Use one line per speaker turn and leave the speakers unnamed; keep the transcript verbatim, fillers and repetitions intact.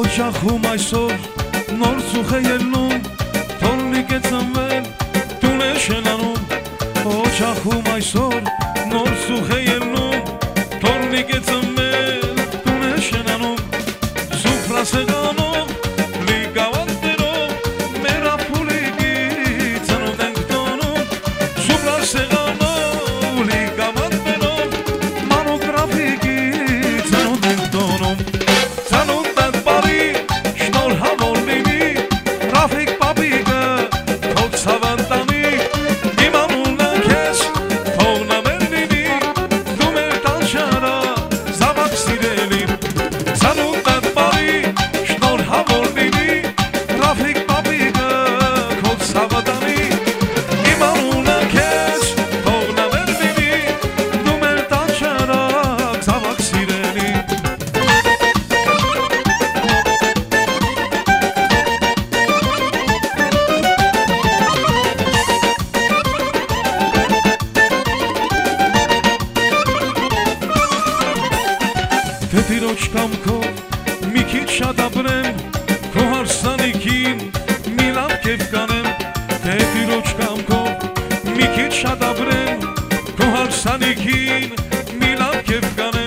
Օջախում այսօր նոր ծուխ է ելնում, թորնիկ է ծնվել, տուն է շենանում։ Օջախում այսօր նոր ծուխ է ելնում, թորնիկ է ծնվել, տուն է շենանում։ Սուփրասեղանով լի գավաթներով մեր ապուլիկի ծնունդ ենք տոնում։ Սուփրասեղանով լի գավաթներով մանուկրաֆիկի ծնունդ ենք տոնում։ Թե տիրոջ կամքով մի քիչ շատ ապրեմ, քո հարսանիքին մի լավ կերպ կանեմ։ Թե տիրոջ կամքով մի քիչ շատ ապրեմ, քո հարսանիքին մի լավ կերպ կանեմ։